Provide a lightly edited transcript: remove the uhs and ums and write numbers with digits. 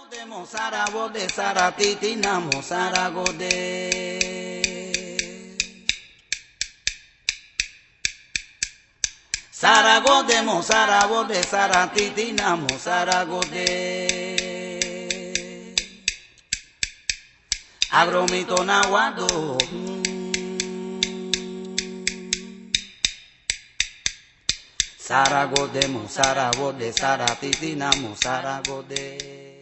de Mozarabode, Saratitina, Mozaragode. Saragode, Mozarabode, Saratitina, Mozaragode. Agromito naguardo. Saragode, Mozarabode, Saratitina, Mozaragode.